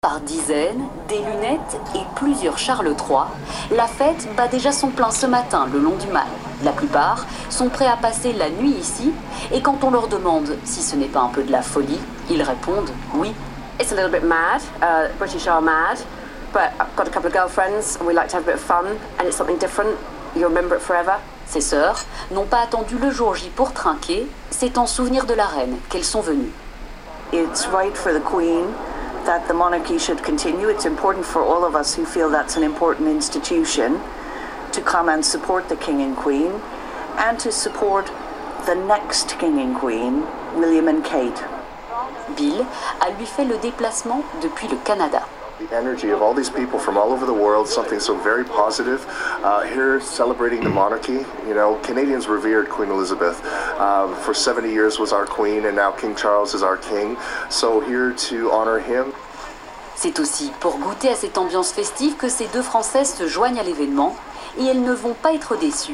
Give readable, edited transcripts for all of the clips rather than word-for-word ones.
Par dizaines, des lunettes et plusieurs Charles III, la fête bat déjà son plein ce matin le long du Mall. La plupart sont prêts à passer la nuit ici et quand on leur demande si ce n'est pas un peu de la folie, ils répondent oui. It's a little bit mad, British are mad, but I've got a couple of girlfriends and we like to have a bit of fun and it's something different, you remember it forever. Ses sœurs n'ont pas attendu le jour J pour trinquer, c'est en souvenir de la reine qu'elles sont venues. It's right for the Queen that the monarchy should continue. It's important for all of us who feel that's an important institution to come and support the King and Queen and to support the next King and Queen, William and Kate. Bill a lui fait le déplacement depuis le Canada. The energy of all these people from all over the world, something so very positive, here celebrating the monarchy. You know, Canadians revered Queen Elizabeth. For 70 years was our queen and now King Charles is our king. So here to honor him. C'est aussi pour goûter à cette ambiance festive que ces deux Françaises se joignent à l'événement et elles ne vont pas être déçues.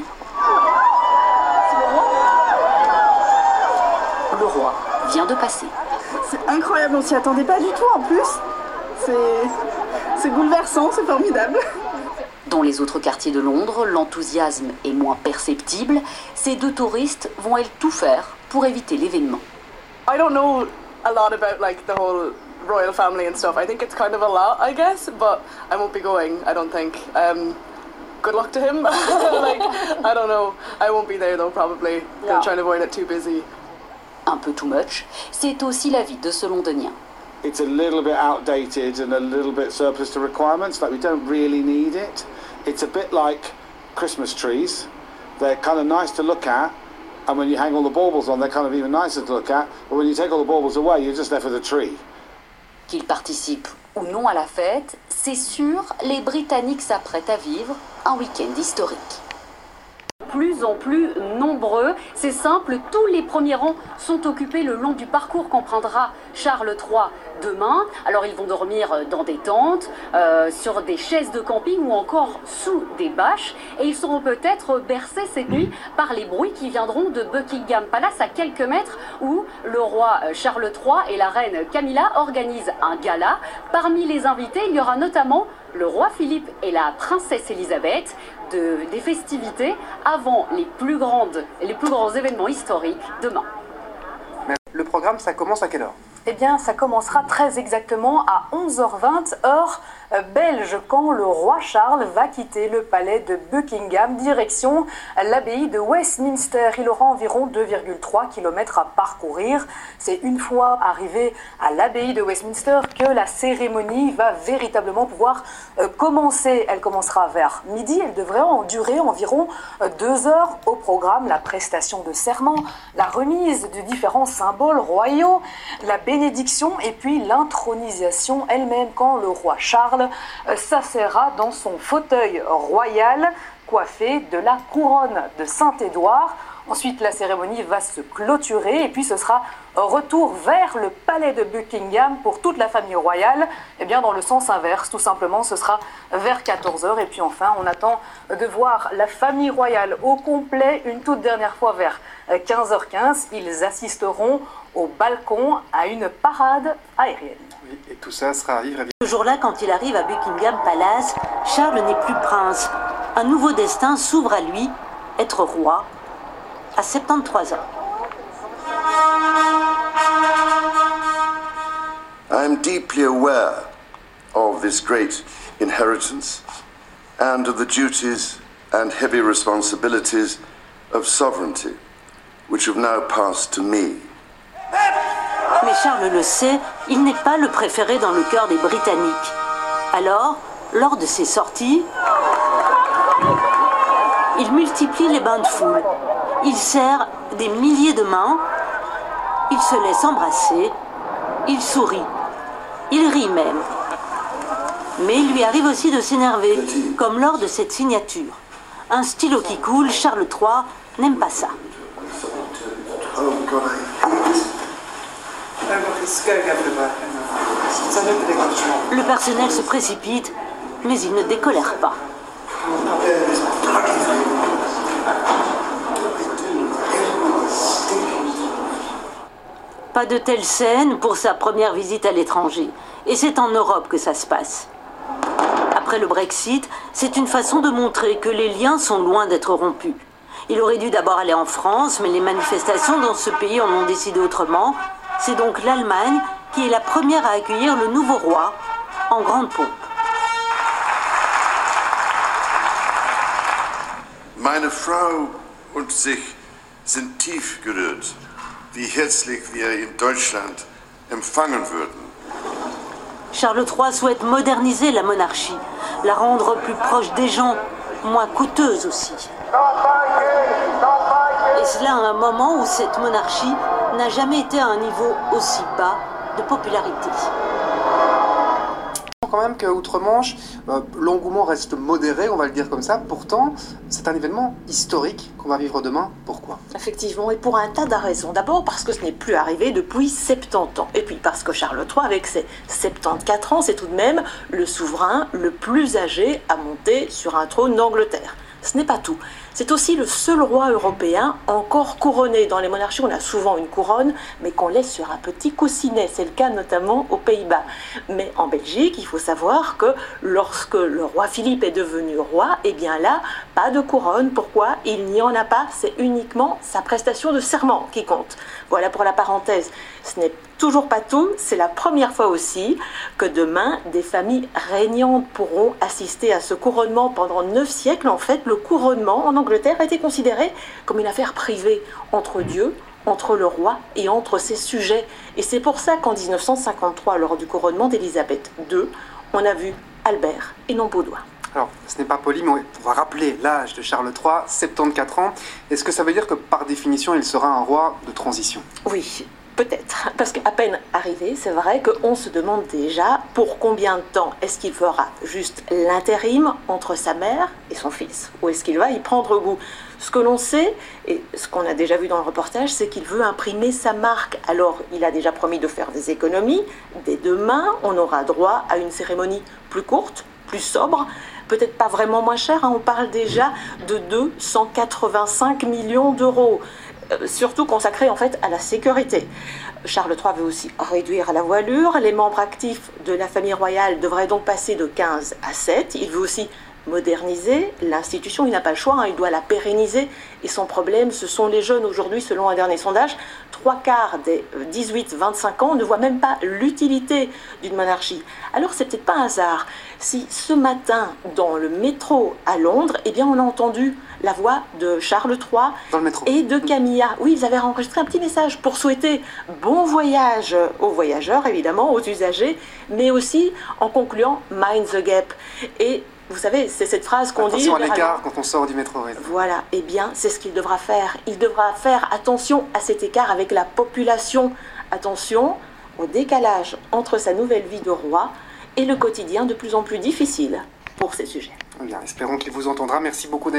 Le roi vient de passer. C'est incroyable, on s'y attendait pas du tout en plus. C'est bouleversant, c'est formidable. Dans les autres quartiers de Londres, l'enthousiasme est moins perceptible. Ces deux touristes vont elles tout faire pour éviter l'événement. I don't know a lot about like the whole royal family and stuff. I think it's kind of a lot, I guess, but I won't be going, I don't think. Good luck to him. Like, I don't know. I won't be there though, probably. Yeah. I'm trying to avoid it, too busy. Un peu too much, c'est aussi l'avis de ce Londonien. It's a little bit outdated and a little bit surplus to requirements, like we don't really need it. It's a bit like Christmas trees. They're kind of nice to look at, and when you hang all the baubles on, they're kind of even nicer to look at, but when you take all the baubles away, you're just left with a tree. Qu'ils participent ou non à la fête, c'est sûr, les Britanniques s'apprêtent à vivre un week-end historique. Plus en plus nombreux, c'est simple, tous les premiers rangs sont occupés le long du parcours qu'empruntera Charles III demain. Alors ils vont dormir dans des tentes, sur des chaises de camping ou encore sous des bâches et ils seront peut-être bercés cette nuit par les bruits qui viendront de Buckingham Palace à quelques mètres où le roi Charles III et la reine Camilla organisent un gala. Parmi les invités, il y aura notamment le roi Philippe et la princesse Elisabeth, des festivités avant les plus grands événements historiques demain. Le programme, ça commence à quelle heure ? Eh bien, ça commencera très exactement à 11h20, heure belge, quand le roi Charles va quitter le palais de Buckingham, direction l'abbaye de Westminster. Il aura environ 2,3 km à parcourir. C'est une fois arrivé à l'abbaye de Westminster que la cérémonie va véritablement pouvoir commencer. Elle commencera vers midi, elle devrait en durer environ 2 heures. Au programme, la prestation de serment, la remise de différents symboles royaux, la bénédiction et puis l'intronisation elle-même quand le roi Charles s'asseyera dans son fauteuil royal coiffé de la couronne de Saint-Édouard. Ensuite, la cérémonie va se clôturer et puis ce sera retour vers le palais de Buckingham pour toute la famille royale. Eh bien, dans le sens inverse, tout simplement, ce sera vers 14h. Et puis enfin, on attend de voir la famille royale au complet une toute dernière fois vers 15h15. Ils assisteront au balcon à une parade aérienne. Oui, et tout ça sera à vivre. Ce jour-là, quand il arrive à Buckingham Palace, Charles n'est plus prince. Un nouveau destin s'ouvre à lui, être roi, à 73 ans. I am deeply aware of this great inheritance and of the duties and heavy responsibilities of sovereignty, which have now passed to me. Mais Charles le sait, il n'est pas le préféré dans le cœur des Britanniques. Alors, lors de ses sorties, il multiplie les bains de foule. Il serre des milliers de mains, il se laisse embrasser, il sourit, il rit même. Mais il lui arrive aussi de s'énerver, comme lors de cette signature. Un stylo qui coule, Charles III n'aime pas ça. Le personnel se précipite, mais il ne décolère pas. Pas de telle scène pour sa première visite à l'étranger. Et c'est en Europe que ça se passe. Après le Brexit, c'est une façon de montrer que les liens sont loin d'être rompus. Il aurait dû d'abord aller en France, mais les manifestations dans ce pays en ont décidé autrement. C'est donc l'Allemagne qui est la première à accueillir le nouveau roi en grande pompe. Meine Frau und sich sind tief gerührt, wie herzlich wir in Deutschland empfangen würden. Charles III souhaite moderniser la monarchie, la rendre plus proche des gens, moins coûteuse aussi. Et cela à un moment où cette monarchie n'a jamais été à un niveau aussi bas de popularité. Quand même qu'outre-Manche, l'engouement reste modéré, on va le dire comme ça. Pourtant, c'est un événement historique qu'on va vivre demain. Pourquoi? Effectivement, et pour un tas de raisons. D'abord parce que ce n'est plus arrivé depuis 70 ans. Et puis parce que Charles III, avec ses 74 ans, c'est tout de même le souverain le plus âgé à monter sur un trône d'Angleterre. Ce n'est pas tout. C'est aussi le seul roi européen encore couronné. Dans les monarchies, on a souvent une couronne, mais qu'on laisse sur un petit coussinet. C'est le cas notamment aux Pays-Bas. Mais en Belgique, il faut savoir que lorsque le roi Philippe est devenu roi, eh bien là, pas de couronne. Pourquoi? Il n'y en a pas. C'est uniquement sa prestation de serment qui compte. Voilà pour la parenthèse. Ce n'est toujours pas tout. C'est la première fois aussi que demain, des familles régnantes pourront assister à ce couronnement. Pendant 9 siècles, en fait, le couronnement en Angleterre a été considéré comme une affaire privée entre Dieu, entre le roi et entre ses sujets. Et c'est pour ça qu'en 1953, lors du couronnement d'Élisabeth II, on a vu Albert et non Baudouin. Alors, ce n'est pas poli, mais on va rappeler l'âge de Charles III, 74 ans. Est-ce que ça veut dire que par définition, il sera un roi de transition? Oui. Peut-être, parce qu'à peine arrivé, c'est vrai qu'on se demande déjà pour combien de temps est-ce qu'il fera juste l'intérim entre sa mère et son fils, ou est-ce qu'il va y prendre goût. Ce que l'on sait, et ce qu'on a déjà vu dans le reportage, c'est qu'il veut imprimer sa marque. Alors, il a déjà promis de faire des économies. Dès demain, on aura droit à une cérémonie plus courte, plus sobre, peut-être pas vraiment moins chère, hein. On parle déjà de 285 millions d'euros. Surtout consacré en fait à la sécurité. Charles III veut aussi réduire la voilure. Les membres actifs de la famille royale devraient donc passer de 15 à 7. Il veut aussi moderniser l'institution. Il n'a pas le choix, hein, il doit la pérenniser. Et son problème, ce sont les jeunes. Aujourd'hui, selon un dernier sondage, 3/4 des 18-25 ans ne voient même pas l'utilité d'une monarchie. Alors, c'est peut-être pas un hasard si ce matin, dans le métro à Londres, eh bien, on a entendu la voix de Charles III dans le métro et de Camilla. Oui, ils avaient enregistré un petit message pour souhaiter bon voyage aux voyageurs, évidemment, aux usagers, mais aussi en concluant « Mind the gap ». Et vous savez, c'est cette phrase qu'on dit... Attention à l'écart quand on sort du métro. Oui. Voilà, eh bien, c'est ce qu'il devra faire. Il devra faire attention à cet écart avec la population. Attention au décalage entre sa nouvelle vie de roi et le quotidien de plus en plus difficile pour ces sujets. Bien, espérons qu'il vous entendra. Merci beaucoup.